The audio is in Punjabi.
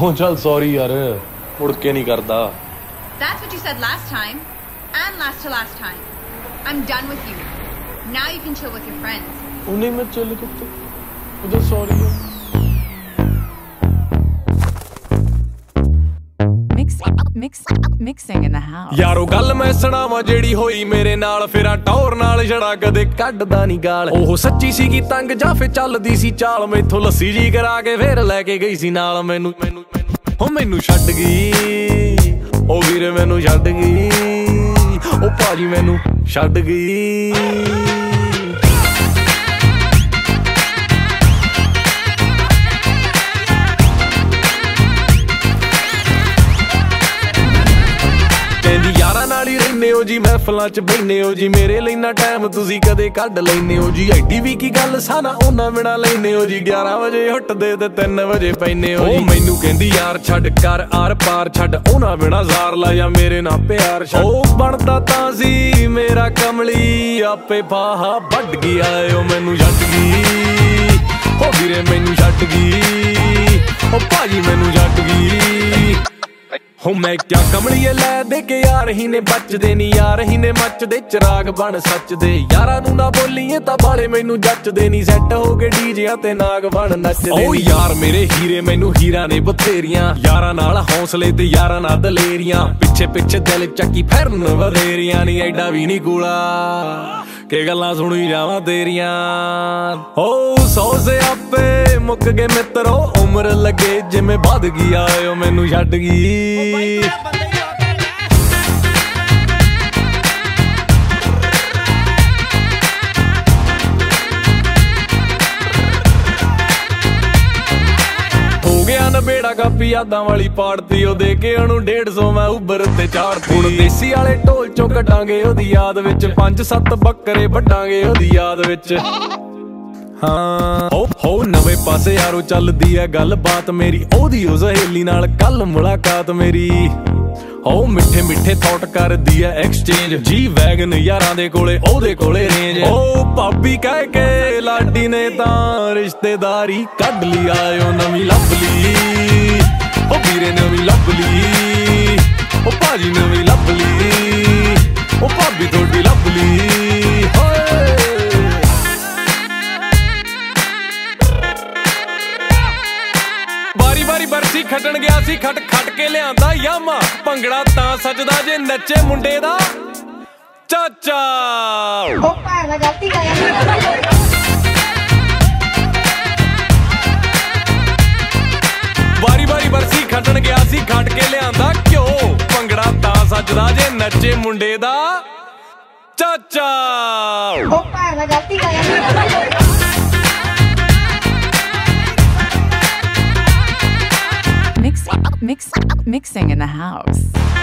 ਉਹ ਚੱਲ ਸੌਰੀ ਯਾਰ, ਮੁੜ ਕੇ ਨਹੀਂ ਕਰਦਾ। That's what you said last time and last to last time. I'm done with you. Now you can chill with your friends. ਉਹਨੇ ਮੈਂ ਚੱਲ ਕਿੱਥੇ, ਉਹਦਾ ਸੌਰੀ ਹੈ। Mixing in the house. ਯਾਰੋ ਗੱਲ ਮੈਂ ਸੁਣਾਵਾਂ ਜਿਹੜੀ ਹੋਈ ਮੇਰੇ ਨਾਲ, ਫੇਰਾਂ ਟੌਰ ਨਾਲ ਛੜਾ ਕਦੇ ਕੱਢਦਾ ਨਹੀਂ ਗਾਲ। ਉਹ ਸੱਚੀ ਸੀਗੀ ਤੰਗ ਜਾਂ ਫੇ ਚੱਲਦੀ ਸੀ ਚਾਲ, ਮੈਥੋਂ ਲੱਸੀ ਜੀ ਕਰਾ ਕੇ ਫੇਰ ਲੈ ਕੇ ਗਈ ਸੀ ਨਾਲ। ਮੈਨੂੰ ਛੱਡ ਗਈ ਉਹ ਵੀਰੇ, ਮੈਨੂੰ ਛੱਡ ਗਈ ਉਹ ਭਾਜੀ, ਮੈਨੂੰ ਛੱਡ ਗਈ। ਕਹਿੰਦੀ ਯਾਰਾਂ ਨਾਲ ਹੀ ਰਹਿੰਦੇ ਹੋ ਜੀ, ਮਹਿਫਲਾਂ ਚ ਬਹਿੰਦੇ ਹੋ ਜੀ, ਮੇਰੇ ਲਈ ਨਾ ਟਾਈਮ ਤੁਸੀਂ ਕਦੇ ਕੱਢ ਲੈਂਦੇ ਹੋ ਜੀ। ਐਡੀ ਵੀ ਕੀ ਗੱਲ ਸਾਨਾ ਉਹਨਾਂ ਬਿਨਾ ਲੈਂਦੇ ਹੋ ਜੀ, 11 ਵਜੇ ਉੱਠਦੇ ਤੇ 3 ਵਜੇ ਪੈਂਦੇ ਹੋ ਜੀ। ਉਹ ਮੈਨੂੰ ਕਹਿੰਦੀ ਯਾਰ ਛੱਡ ਕਰ ਆਰ ਪਾਰ, ਛੱਡ ਉਹਨਾਂ ਬਿਨਾ ਜ਼ਾਰ ਲਾ ਜਾਂ ਮੇਰੇ ਨਾਲ ਪਿਆਰ ਛੱਡ। ਉਹ ਬਣਦਾ ਤਾਂ ਸੀ ਮੇਰਾ ਕਮਲੀ, ਆਪੇ ਫਾਹਾ ਵੱਢ ਗਿਆ ਉਹ ਮੈਨੂੰ ਛੱਡ ਗਈ। ਉਹ ਵੀਰੇ ਮੈਨੂੰ ਛੱਡ ਗਈ, ਉਹ ਭਾਜੀ ਮੈਨੂੰ ਛੱਡ ਗਈ। ਹੋ ਮੈਂ ਕਿਆ ਕਮਲੀਏ ਲੈ ਦੇ ਕੇ ਯਾਰ ਹੀ ਨੇ ਬਚਦੇ ਨੀ, ਯਾਰ ਹੀ ਨੇ ਮੱਚਦੇ ਚਿਰਾਗ ਬਣ ਸੱਚ ਦੇ। ਯਾਰਾਂ ਨੂੰ ਨਾ ਬੋਲੀਏ ਤਾਂ ਬਾਲੇ ਮੈਨੂੰ ਜੱਚਦੇ ਨੀ, ਸੈੱਟ ਹੋ ਕੇ ਡੀਜਿਆਂ ਤੇ ਨਾਗ ਬਣ ਨੱਚਦੇ। ਓ ਯਾਰ ਮੇਰੇ ਹੀਰੇ ਮੈਨੂੰ ਹੀਰਾ ਨੇ ਬਥੇਰੀਆਂ, ਯਾਰਾਂ ਨਾਲ ਹੌਸਲੇ ਤੇ ਯਾਰਾਂ ਨਾਲ ਦਲੇਰੀਆਂ, ਪਿੱਛੇ ਪਿੱਛੇ ਦਿਲ ਚੱਕੀ ਫਿਰਨ ਵਧੇਰੀਆਂ ਨੀ। ਐਡਾ ਵੀ ਨੀ ਗੂਲਾ ਕਿ ਗੱਲਾਂ ਸੁਣੀ ਜਾਵਾਂ ਤੇਰੀਆਂ। ਓ 100 ਸਿਆਪੇ ਮੁੱਕ ਗਏ ਮਿੱਤਰੋ, ਉਮਰ ਲੱਗੇ ਜਿਵੇਂ ਵੱਧ ਗਈ ਆਇਓ ਮੈਨੂੰ ਛੱਡ ਗਈ। ਹੋ ਗਿਆ ਨਬੇੜਾ ਕਾਪੀ ਯਾਦਾਂ ਵਾਲੀ ਪਾੜਤੀ, ਉਹ ਦੇ ਕੇ ਉਹਨੂੰ 150 ਮੈਂ ਉਬਰ ਤੇ ਚਾੜਤੀ। ਹੁਣ ਦੇਸੀ ਵਾਲੇ ਢੋਲ ਚੋਂ ਕੱਢਾਂਗੇ ਉਹਦੀ ਯਾਦ ਵਿੱਚ, 5-7 ਬੱਕਰੇ ਵੱਢਾਂਗੇ ਉਹਦੀ ਯਾਦ ਵਿੱਚ। ਹਾਂ ਹੋ ਨਵੇਂ ਪਾਸੇ ਯਾਰੋ ਚੱਲਦੀ ਐ ਗੱਲਬਾਤ ਮੇਰੀ, ਉਹਦੀ ਉਹ ਸਹੇਲੀ ਨਾਲ ਕੱਲ ਮੁਲਾਕਾਤ ਮੇਰੀ। ਹੋ ਮਿੱਠੇ ਮਿੱਠੇ ਥੌਟ ਕਰਦੀ ਐ ਐਕਸਚੇਂਜ, ਜੀ ਵੈਗਨ ਯਾਰਾਂ ਦੇ ਕੋਲੇ ਉਹਦੇ ਕੋਲੇ ਰੇਂਜ। ਓ ਭਾਬੀ ਕਹਿ ਕੇ ਲਾਡੀ ਨੇ ਤਾਂ ਰਿਸ਼ਤੇਦਾਰੀ ਕੱਢ ਲਈ, ਆਇਓ ਨਵੀਂ ਲੱਭ ਲਈ। ਓ ਵੀਰੇ ਨਵੀਂ ਲੱਭ ਲਈ, ਓ ਭਾਜੀ ਨਵੀਂ ਲੱਭ ਲਈ, ਓ ਭਾਬੀ ਤੁਹਾਡੀ ਲੱਭ ਲਈ। ਵਾਰੀ ਬਰਸੀ ਖੱਟਣ ਗਿਆ ਸੀ, ਖੱਟ ਕੇ ਲਿਆਂਦਾ ਯਾਮਾ, ਭੰਗੜਾ ਤਾਂ ਸੱਜਦਾ ਜੇ ਨੱਚੇ ਮੁੰਡੇ ਦਾ ਚਾਚਾ। ਉਹ ਭਾਵੇਂ ਗਲਤੀ ਕਰ ਵਾਰੀ ਬਰਸੀ ਖੱਟਣ ਗਿਆ ਸੀ, ਖੱਟ ਕੇ ਲਿਆਂਦਾ ਘਿਓ, ਭੰਗੜਾ ਤਾਂ ਸੱਜਦਾ ਜੇ ਨੱਚੇ ਮੁੰਡੇ ਦਾ ਚਾਚਾ। ਉਹ ਭਾਵੇਂ ਗਲਤੀ ਕਰ Mixing in the house.